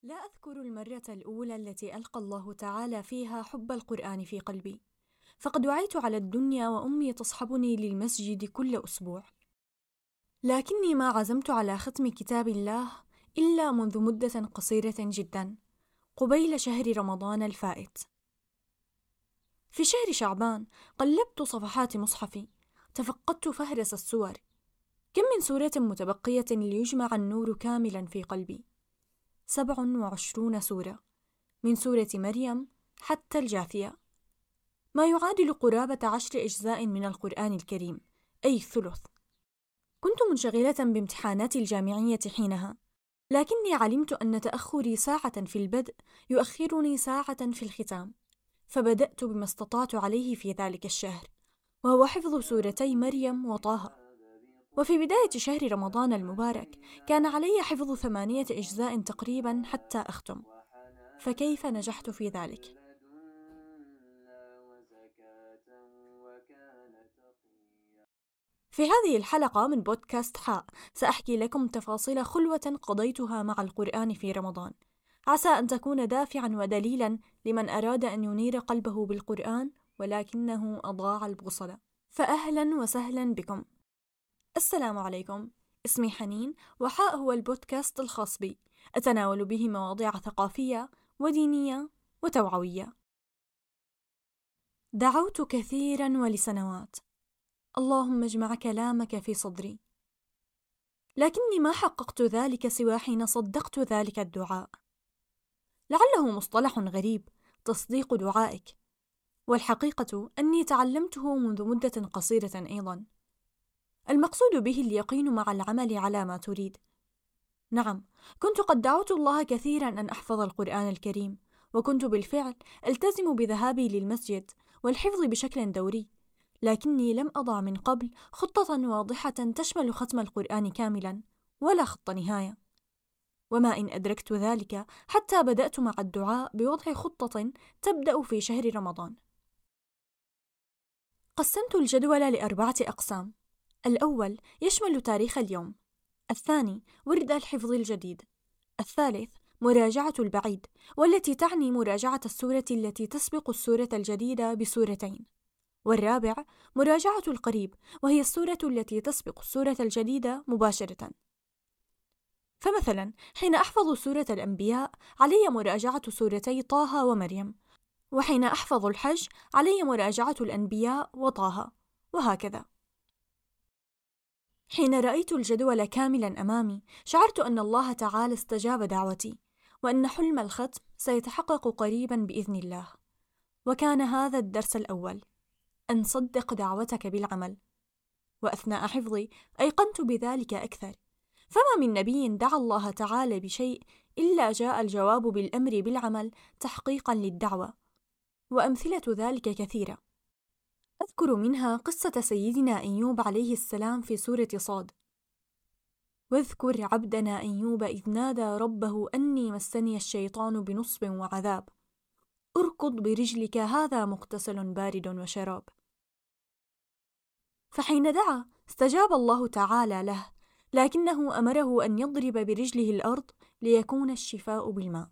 لا أذكر المرة الأولى التي ألقى الله تعالى فيها حب القرآن في قلبي، فقد وعيت على الدنيا وأمي تصحبني للمسجد كل أسبوع، لكني ما عزمت على ختم كتاب الله إلا منذ مدة قصيرة جدا، قبيل شهر رمضان الفائت. في شهر شعبان قلبت صفحات مصحفي، تفقدت فهرس السور، كم من سورة متبقية ليجمع النور كاملا في قلبي، 27 سورة، من سورة مريم حتى الجاثية، ما يعادل قرابة 10 أجزاء من القرآن الكريم، أي الثلث. كنت منشغلة بامتحاناتي الجامعية حينها، لكني علمت أن تأخري ساعة في البدء يؤخرني ساعة في الختام، فبدأت بما استطعت عليه في ذلك الشهر، وهو حفظ سورتي مريم وطه. وفي بداية شهر رمضان المبارك كان علي حفظ 8 أجزاء تقريبا حتى أختم، فكيف نجحت في ذلك؟ في هذه الحلقة من بودكاست حاء سأحكي لكم تفاصيل خلوة قضيتها مع القرآن في رمضان، عسى أن تكون دافعا ودليلا لمن أراد أن ينير قلبه بالقرآن ولكنه أضاع البوصلة. فأهلا وسهلا بكم. السلام عليكم، اسمي حنين، وحاء هو البودكاست الخاص بي، أتناول به مواضيع ثقافية ودينية وتوعوية. دعوت كثيرا ولسنوات، اللهم اجمع كلامك في صدري، لكني ما حققت ذلك سوى حين صدقت ذلك الدعاء. لعله مصطلح غريب، تصديق دعائك، والحقيقة أني تعلمته منذ مدة قصيرة أيضا. المقصود به اليقين مع العمل على ما تريد. نعم، كنت قد دعوت الله كثيرا أن أحفظ القرآن الكريم، وكنت بالفعل ألتزم بذهابي للمسجد والحفظ بشكل دوري، لكني لم أضع من قبل خطة واضحة تشمل ختم القرآن كاملا، ولا خط نهاية. وما إن أدركت ذلك حتى بدأت مع الدعاء بوضع خطة تبدأ في شهر رمضان. قسمت الجدول ل4 أقسام: الأول يشمل تاريخ اليوم، الثاني ورد الحفظ الجديد، الثالث مراجعة البعيد، والتي تعني مراجعة السورة التي تسبق السورة الجديدة بسورتين، والرابع مراجعة القريب، وهي السورة التي تسبق السورة الجديدة مباشرة. فمثلا حين أحفظ سورة الأنبياء علي مراجعة سورتي طه ومريم، وحين أحفظ الحج علي مراجعة الأنبياء وطه، وهكذا. حين رأيت الجدول كاملا أمامي شعرت أن الله تعالى استجاب دعوتي، وأن حلم الختم سيتحقق قريبا بإذن الله. وكان هذا الدرس الأول، أن صدق دعوتك بالعمل. وأثناء حفظي أيقنت بذلك أكثر، فما من نبي دعا الله تعالى بشيء إلا جاء الجواب بالأمر بالعمل تحقيقا للدعوة، وأمثلة ذلك كثيرة. أذكر منها قصة سيدنا أيوب عليه السلام في سورة صاد: واذكر عبدنا أيوب إذ نادى ربه أني مسني الشيطان بنصب وعذاب، اركض برجلك هذا مغتسل بارد وشراب. فحين دعا استجاب الله تعالى له، لكنه أمره أن يضرب برجله الأرض ليكون الشفاء بالماء.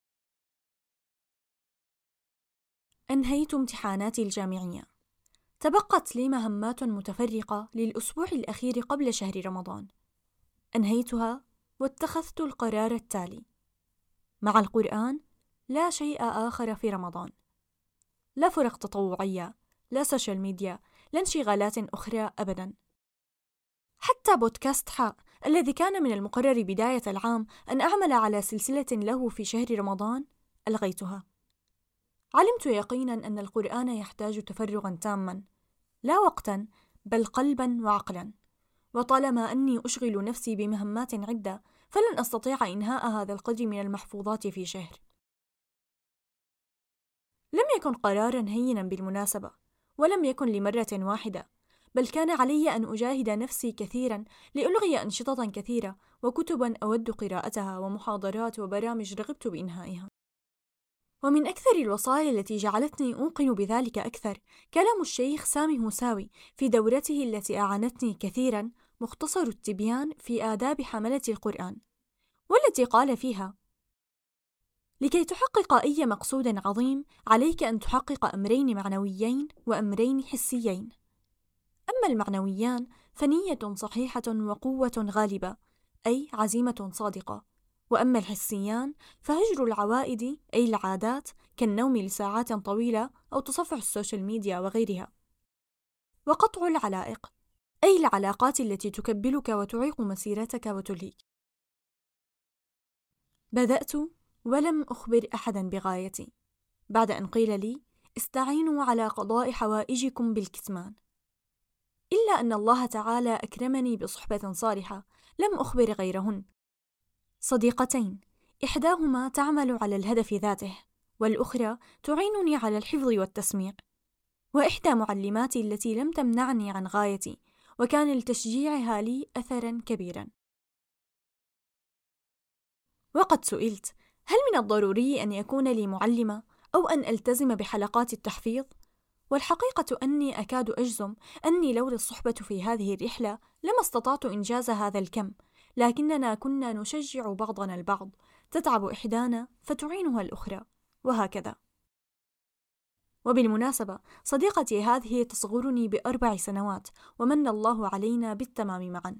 أنهيت امتحاناتي الجامعية، تبقت لي مهمات متفرقة للأسبوع الأخير قبل شهر رمضان، أنهيتها واتخذت القرار التالي: مع القرآن لا شيء آخر في رمضان، لا فرق تطوعية، لا سوشيال ميديا، لا انشغالات أخرى أبدا. حتى بودكاست حاء الذي كان من المقرر بداية العام أن أعمل على سلسلة له في شهر رمضان ألغيتها. علمت يقينا أن القرآن يحتاج تفرغا تاما، لا وقتا بل قلبا وعقلا، وطالما أني أشغل نفسي بمهمات عدة فلن أستطيع إنهاء هذا القدر من المحفوظات في شهر. لم يكن قرارا هينا بالمناسبة، ولم يكن لمرة واحدة، بل كان علي أن أجاهد نفسي كثيرا لألغي أنشطة كثيرة وكتبا أود قراءتها ومحاضرات وبرامج رغبت بإنهائها. ومن أكثر الوصايا التي جعلتني أوقن بذلك أكثر كلام الشيخ سامي موساوي في دورته التي أعانتني كثيرا، مختصر التبيان في آداب حملة القرآن، والتي قال فيها: لكي تحقق أي مقصود عظيم عليك أن تحقق أمرين معنويين وأمرين حسيين. أما المعنويان فنية صحيحة وقوة غالبة، أي عزيمة صادقة. وأما الحسيان فهجر العوائد، أي العادات، كالنوم لساعات طويلة أو تصفح السوشيال ميديا وغيرها. وقطع العلائق، أي العلاقات التي تكبلك وتعيق مسيرتك وتلهيك. بدأت ولم أخبر أحدا بغايتي، بعد أن قيل لي: استعينوا على قضاء حوائجكم بالكتمان. إلا أن الله تعالى أكرمني بصحبة صالحة لم أخبر غيرهن، صديقتين، إحداهما تعمل على الهدف ذاته، والأخرى تعينني على الحفظ والتسميع، وإحدى معلماتي التي لم تمنعني عن غايتي، وكان لتشجيعها لي أثرا كبيرا. وقد سئلت: هل من الضروري أن يكون لي معلمة أو أن ألتزم بحلقات التحفيظ؟ والحقيقة أني أكاد أجزم أني لولا الصحبة في هذه الرحلة لما استطعت إنجاز هذا الكم، لكننا كنا نشجع بعضنا البعض، تتعب إحدانا فتعينها الأخرى، وهكذا. وبالمناسبة صديقتي هذه تصغرني ب4 سنوات، ومن الله علينا بالتمام معا.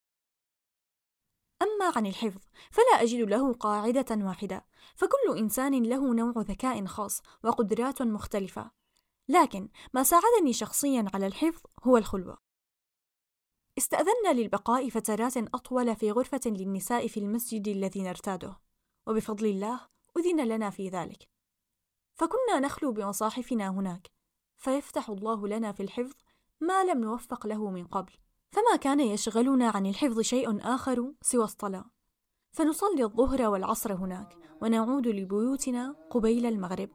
أما عن الحفظ فلا أجد له قاعدة واحدة، فكل إنسان له نوع ذكاء خاص وقدرات مختلفة، لكن ما ساعدني شخصيا على الحفظ هو الخلوة. استأذنا للبقاء فترات أطول في غرفة للنساء في المسجد الذي نرتاده، وبفضل الله أذن لنا في ذلك، فكنا نخلو بمصاحفنا هناك، فيفتح الله لنا في الحفظ ما لم نوفق له من قبل. فما كان يشغلنا عن الحفظ شيء آخر سوى الصلاة، فنصلي الظهر والعصر هناك، ونعود لبيوتنا قبيل المغرب.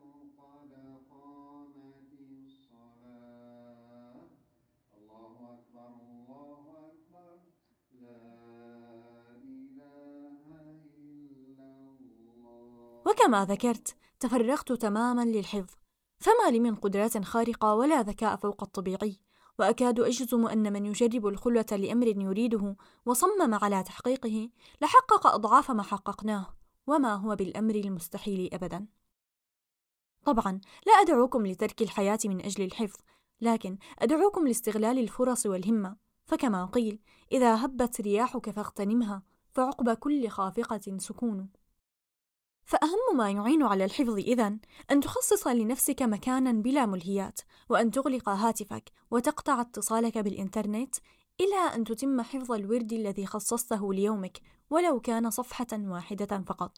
وكما ذكرت تفرغت تماما للحفظ، فما لي من قدرات خارقة ولا ذكاء فوق الطبيعي، وأكاد أجزم أن من يجرب الخلوة لأمر يريده وصمم على تحقيقه لحقق أضعاف ما حققناه، وما هو بالأمر المستحيل أبدا. طبعا لا أدعوكم لترك الحياة من أجل الحفظ، لكن أدعوكم لاستغلال الفرص والهمة، فكما قيل: إذا هبت رياحك فاغتنمها، فعقب كل خافقة سكون. فأهم ما يعين على الحفظ إذن أن تخصص لنفسك مكانا بلا ملهيات، وأن تغلق هاتفك وتقطع اتصالك بالإنترنت إلى أن تتم حفظ الورد الذي خصصته ليومك، ولو كان صفحة واحدة فقط.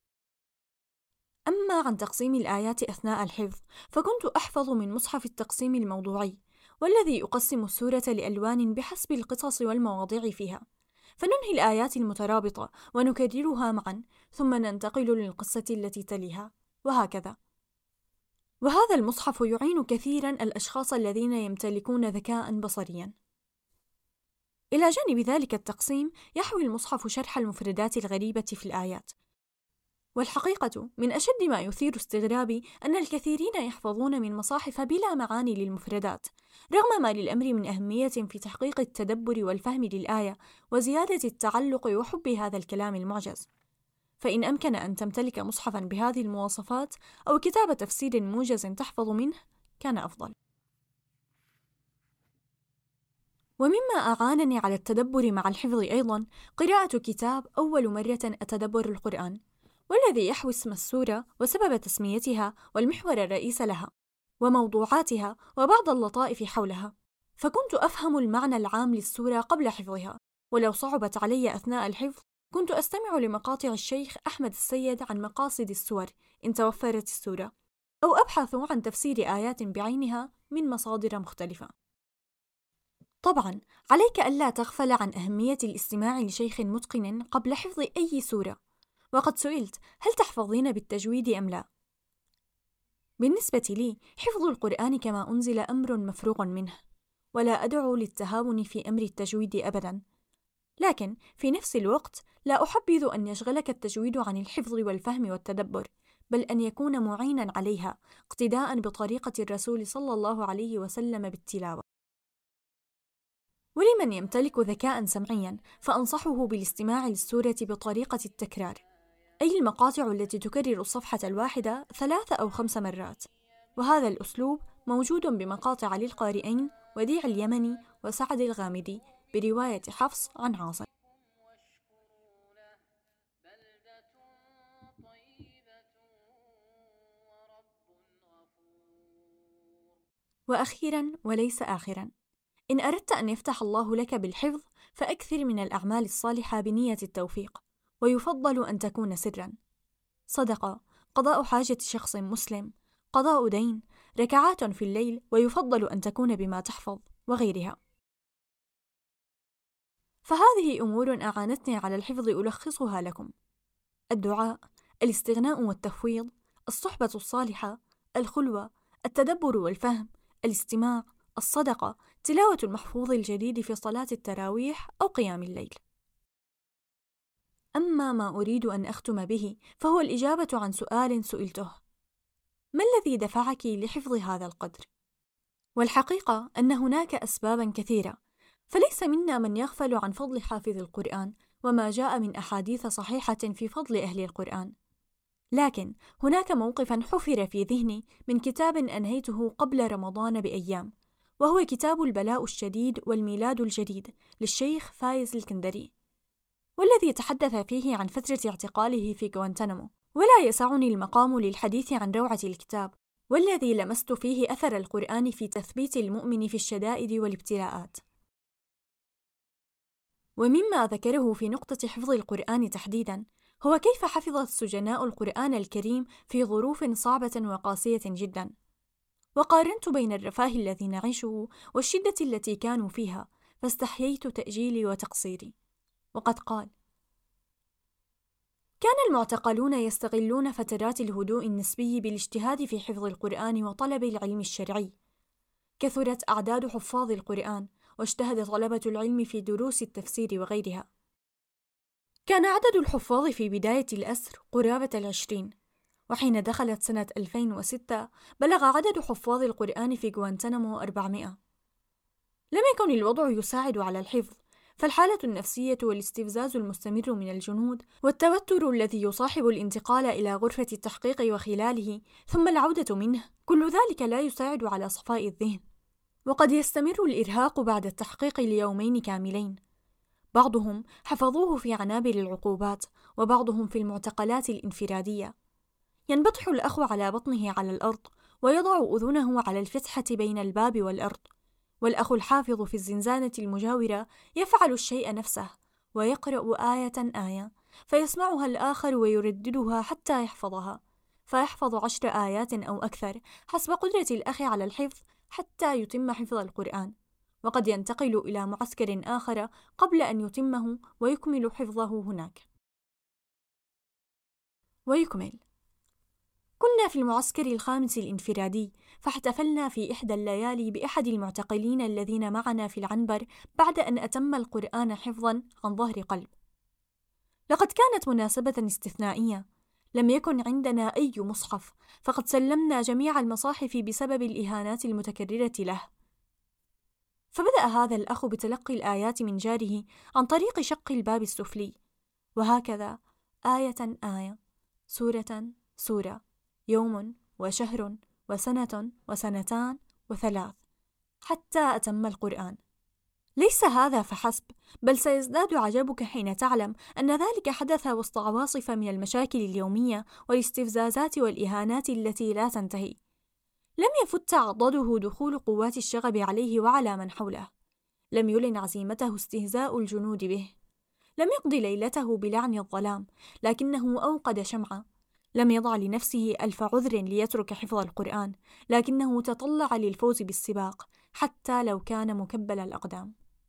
أما عن تقسيم الآيات أثناء الحفظ، فكنت أحفظ من مصحف التقسيم الموضوعي، والذي يقسم السورة لألوان بحسب القصص والمواضيع فيها، فننهي الآيات المترابطة ونكررها معا، ثم ننتقل للقصة التي تليها، وهكذا. وهذا المصحف يعين كثيرا الأشخاص الذين يمتلكون ذكاء بصريا. إلى جانب ذلك التقسيم يحوي المصحف شرح المفردات الغريبة في الآيات، والحقيقة من أشد ما يثير استغرابي أن الكثيرين يحفظون من مصاحف بلا معاني للمفردات، رغم ما للأمر من أهمية في تحقيق التدبر والفهم للآية وزيادة التعلق وحب هذا الكلام المعجز. فإن أمكن أن تمتلك مصحفا بهذه المواصفات أو كتاب تفسير موجز تحفظ منه كان أفضل. ومما أعانني على التدبر مع الحفظ أيضا قراءة كتاب أول مرة أتدبر القرآن، والذي يحوي اسم السورة وسبب تسميتها والمحور الرئيس لها وموضوعاتها وبعض اللطائف حولها، فكنت أفهم المعنى العام للسورة قبل حفظها، ولو صعبت علي أثناء الحفظ كنت أستمع لمقاطع الشيخ أحمد السيد عن مقاصد السور إن توفرت السورة، أو أبحث عن تفسير آيات بعينها من مصادر مختلفة. طبعا عليك ألا تغفل عن أهمية الاستماع لشيخ متقن قبل حفظ أي سورة. وقد سئلت: هل تحفظين بالتجويد أم لا؟ بالنسبة لي حفظ القرآن كما أنزل أمر مفروغ منه، ولا أدعو للتهاون في أمر التجويد أبدا، لكن في نفس الوقت لا أحبذ أن يشغلك التجويد عن الحفظ والفهم والتدبر، بل أن يكون معينا عليها اقتداء بطريقة الرسول صلى الله عليه وسلم بالتلاوة. ولمن يمتلك ذكاء سمعيا فأنصحه بالاستماع للسورة بطريقة التكرار، أي المقاطع التي تكرر الصفحة الواحدة 3 أو 5 مرات، وهذا الأسلوب موجود بمقاطع للقارئين وديع اليمني وسعد الغامدي برواية حفص عن عاصم. وأخيرا وليس آخرا، إن أردت أن يفتح الله لك بالحفظ فأكثر من الأعمال الصالحة بنية التوفيق، ويفضل أن تكون سرا: صدقة، قضاء حاجة شخص مسلم، قضاء دين، ركعات في الليل، ويفضل أن تكون بما تحفظ، وغيرها. فهذه أمور أعانتني على الحفظ ألخصها لكم: الدعاء، الاستغناء والتفويض، الصحبة الصالحة، الخلوة، التدبر والفهم، الاستماع، الصدقة، تلاوة المحفوظ الجديد في صلاة التراويح أو قيام الليل. أما ما أريد أن أختم به فهو الإجابة عن سؤال سئلته: ما الذي دفعك لحفظ هذا القدر؟ والحقيقة أن هناك أسبابا كثيرة، فليس منا من يغفل عن فضل حافظ القرآن وما جاء من أحاديث صحيحة في فضل أهل القرآن، لكن هناك موقفا حفر في ذهني من كتاب أنهيته قبل رمضان بأيام، وهو كتاب البلاء الشديد والميلاد الجديد للشيخ فايز الكندري، والذي تحدث فيه عن فترة اعتقاله في غوانتنامو. ولا يسعني المقام للحديث عن روعة الكتاب، والذي لمست فيه أثر القرآن في تثبيت المؤمن في الشدائد والابتلاءات. ومما ذكره في نقطة حفظ القرآن تحديداً هو كيف حفظ السجناء القرآن الكريم في ظروف صعبة وقاسية جداً، وقارنت بين الرفاه الذي نعيشه والشدة التي كانوا فيها، فاستحييت تأجيلي وتقصيري. وقد قال: كان المعتقلون يستغلون فترات الهدوء النسبي بالاجتهاد في حفظ القرآن وطلب العلم الشرعي. كثرت أعداد حفاظ القرآن، واجتهد طلبة العلم في دروس التفسير وغيرها. كان عدد الحفاظ في بداية الأسر قرابة 20، وحين دخلت سنة 2006 بلغ عدد حفاظ القرآن في غوانتنامو 400. لم يكن الوضع يساعد على الحفظ، فالحالة النفسية والاستفزاز المستمر من الجنود والتوتر الذي يصاحب الانتقال إلى غرفة التحقيق وخلاله ثم العودة منه، كل ذلك لا يساعد على صفاء الذهن. وقد يستمر الإرهاق بعد التحقيق ليومين كاملين. بعضهم حفظوه في عنابر العقوبات، وبعضهم في المعتقلات الانفرادية. ينبطح الأخ على بطنه على الأرض، ويضع أذنه على الفتحة بين الباب والأرض، والأخ الحافظ في الزنزانة المجاورة يفعل الشيء نفسه، ويقرأ آية آية، فيسمعها الآخر ويرددها حتى يحفظها، فيحفظ 10 آيات أو أكثر حسب قدرة الأخ على الحفظ حتى يتم حفظ القرآن، وقد ينتقل إلى معسكر آخر قبل أن يتمه ويكمل حفظه هناك. ويكمل: كنا في المعسكر الخامس الانفرادي، فاحتفلنا في إحدى الليالي بأحد المعتقلين الذين معنا في العنبر بعد أن أتم القرآن حفظا عن ظهر قلب. لقد كانت مناسبة استثنائية، لم يكن عندنا أي مصحف، فقد سلمنا جميع المصاحف بسبب الإهانات المتكررة له. فبدأ هذا الأخ بتلقي الآيات من جاره عن طريق شق الباب السفلي، وهكذا آية آية، سورة سورة، يوم وشهر وسنة وسنتان و3، حتى أتم القرآن. ليس هذا فحسب، بل سيزداد عجبك حين تعلم أن ذلك حدث وسط عواصف من المشاكل اليومية والاستفزازات والإهانات التي لا تنتهي. لم يفت عضده دخول قوات الشغب عليه وعلى من حوله. لم يلن عزيمته استهزاء الجنود به. لم يقضي ليلته بلعن الظلام، لكنه أوقد شمعة. لم يضع لنفسه 1000 عذر ليترك حفظ القرآن، لكنه تطلع للفوز بالسباق حتى لو كان مكبل الأقدام.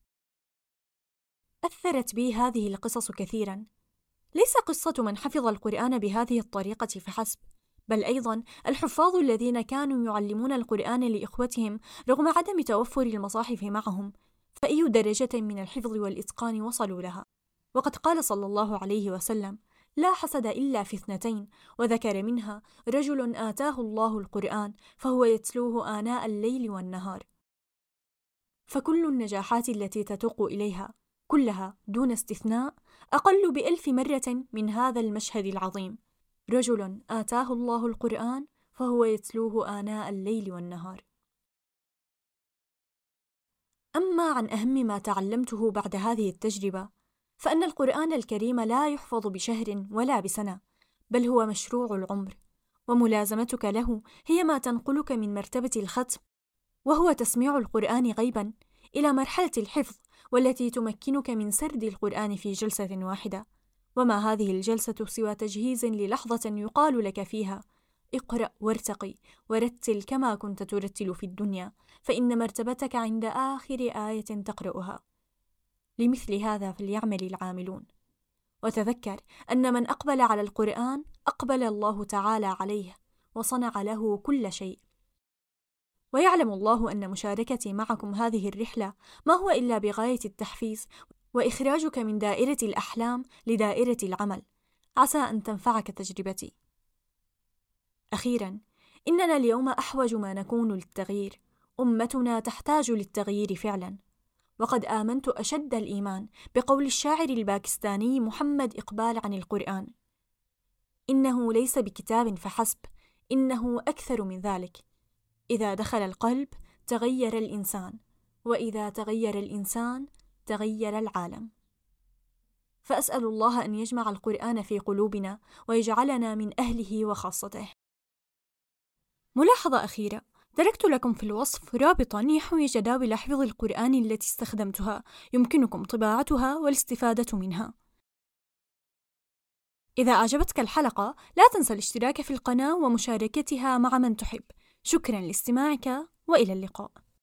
أثرت بي هذه القصص كثيرا، ليس قصة من حفظ القرآن بهذه الطريقة فحسب، بل أيضا الحفاظ الذين كانوا يعلمون القرآن لإخوتهم رغم عدم توفر المصاحف معهم، فأي درجة من الحفظ والإتقان وصلوا لها. وقد قال صلى الله عليه وسلم: لا حسد إلا في 2، وذكر منها رجل آتاه الله القرآن فهو يتلوه آناء الليل والنهار. فكل النجاحات التي تتوق إليها كلها دون استثناء أقل ب1000 مرة من هذا المشهد العظيم: رجل آتاه الله القرآن فهو يتلوه آناء الليل والنهار. أما عن أهم ما تعلمته بعد هذه التجربة، فأن القرآن الكريم لا يحفظ بشهر ولا بسنة، بل هو مشروع العمر، وملازمتك له هي ما تنقلك من مرتبة الختم، وهو تسميع القرآن غيبا، إلى مرحلة الحفظ، والتي تمكنك من سرد القرآن في جلسة واحدة. وما هذه الجلسة سوى تجهيز للحظة يقال لك فيها: اقرأ وارتقي ورتل كما كنت ترتل في الدنيا، فإن مرتبتك عند آخر آية تقرأها. لمثل هذا فليعمل العاملون. وتذكر أن من أقبل على القرآن أقبل الله تعالى عليه وصنع له كل شيء. ويعلم الله أن مشاركتي معكم هذه الرحلة ما هو إلا بغاية التحفيز وإخراجك من دائرة الأحلام لدائرة العمل، عسى أن تنفعك تجربتي. أخيراً، إننا اليوم أحوج ما نكون للتغيير، أمتنا تحتاج للتغيير فعلاً. وقد آمنت أشد الإيمان بقول الشاعر الباكستاني محمد إقبال عن القرآن: إنه ليس بكتاب فحسب، إنه أكثر من ذلك. إذا دخل القلب تغير الإنسان، وإذا تغير الإنسان تغير العالم. فأسأل الله أن يجمع القرآن في قلوبنا ويجعلنا من أهله وخاصته. ملاحظة أخيرة: تركت لكم في الوصف رابطاً يحوي جداول حفظ القرآن التي استخدمتها، يمكنكم طباعتها والاستفادة منها. إذا أعجبتك الحلقة لا تنسى الاشتراك في القناة ومشاركتها مع من تحب. شكراً لاستماعك، وإلى اللقاء.